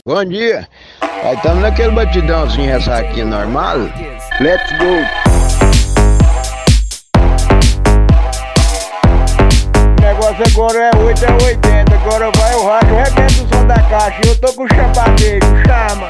Bom dia. Aí estamos naquele batidãozinho ressaquinho normal. Let's go. O negócio agora é 8 a 80. Agora vai o rádio, arrebenta o som da caixa. E eu tô com o chapadeiro. Chama.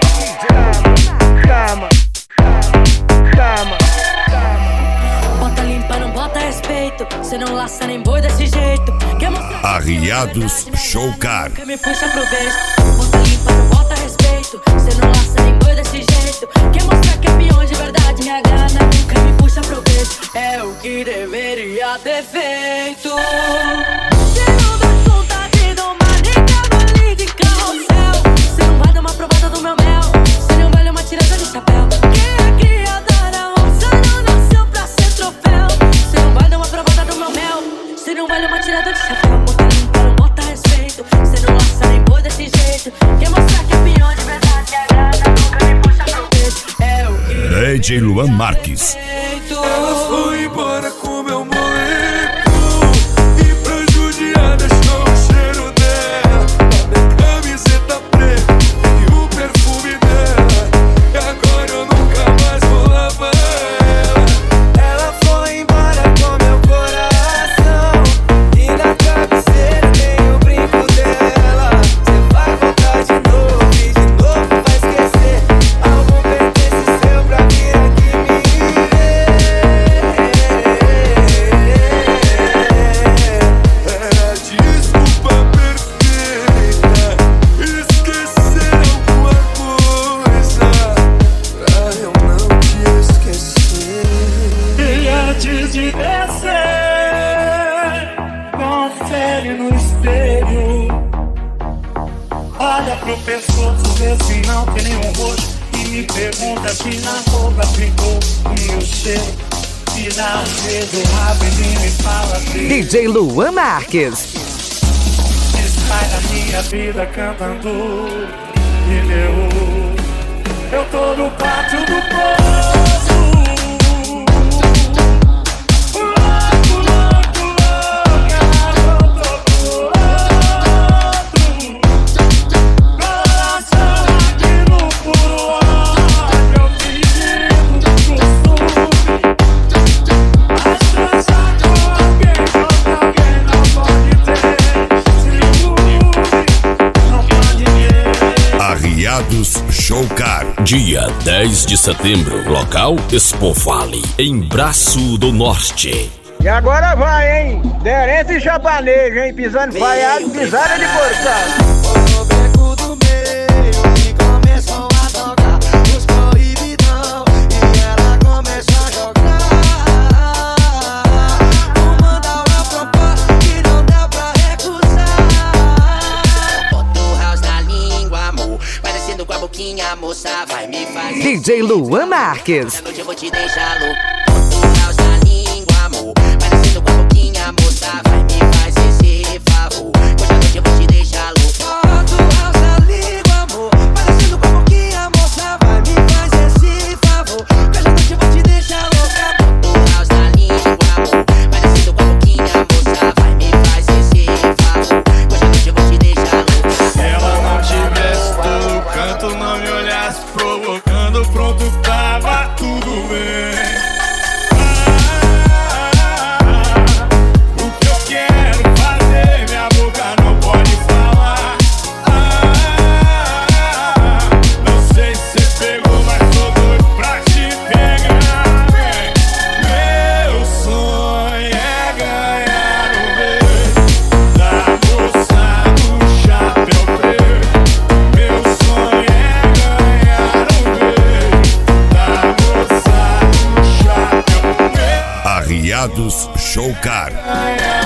Bota limpa, não bota respeito. Cê não laça nem boi desse jeito. Quer mostrar Arriados Showcar. Quer me puxa pro beijo. Bota limpa, não bota respeito. Cê não laça nem boi desse jeito. Quer mostrar que é peão de verdade. Minha grana nunca me puxa pro beijo. É o que deveria ter feito. Cê não dá conta de domar nem cavalo de carrossel. Cê não vai dar uma provada do meu mel. Cê não vale uma tirada de chapéu. Quem é criada na roça não nasceu pra ser troféu. Cê não vai dar uma provada do meu mel. Cê não vale uma tirada de chapéu. Bota limpa, não bota respeito. Cê não laça nem boi desse jeito. Quer mostrar que é peão de verdade. A grana nunca me puxa pro beijo. É o que DJ Luan Marques. Ela foi embora com meu moleque e pra judiar deixou o cheiro dela. A camiseta preta e o perfume dela. E agora eu nunca mais vou lavar ela. Ela foi embora com meu coração e na cabeceira tem o brinco dela. Cê vai voltar de novo e de novo vai esquecer. Algum pertence seu pra vir aqui me ver. Era desculpa perfeita, esquecer alguma coisa pra eu não te esquecer. E antes de descer, confere no espelho. Olha pro pescoço, vê se não tem nenhum roxo. E me pergunta se na roupa ficou o meu cheiro. E na vez o rabo ele me fala assim: DJ Luan Marques. sai da minha vida cantando e eu tô no pátio do poço. Louco, louco, louca, eu tô pronto. Coração aqui no puro ódio, eu pedindo costume. Mas transar com alguém não pode ter ciúme, não pode ter. Arriados Showcar. Dia 10 de setembro. Local Expo Vale, em Braço do Norte. E agora vai, hein? Derente e chapanejo, hein? Pisando vaiado, pisada de porção. O beco do meio e começou a tocar os proibidão e ela começou a jogar. Vou mandar uma proposta que não dá pra recusar. Bota o house na língua, amor. Parecendo com a boquinha, moça, vai me fazer. DJ Luan Marques. Essa noite eu vou te deixar louco. Bota o house na língua, amor. Parecendo com a boquinha, moça, vai me fazer esse favor. Hoje à noite eu vou te deixar louco. Bota o house na língua, amor. Parecendo com a boquinha, moça, vai me fazer esse favor. Que hoje à noite eu vou te deixar louca. Bota o house na língua, amor. Parecendo com a boquinha, moça, vai me fazer esse favor. Hoje à noite eu vou te deixar louco. Se ela não tivesse todo canto, não me olhasse provocando, pronto, tava tudo bem. O que eu quero fazer, minha boca não pode falar. Não sei se cê pegou, mas tô doido pra te pegar. Meu sonho é ganhar um beijo da moça do chapéu preto. Meu sonho é ganhar um beijo da moça do chapéu preto. Arriados Showcar. Ganhar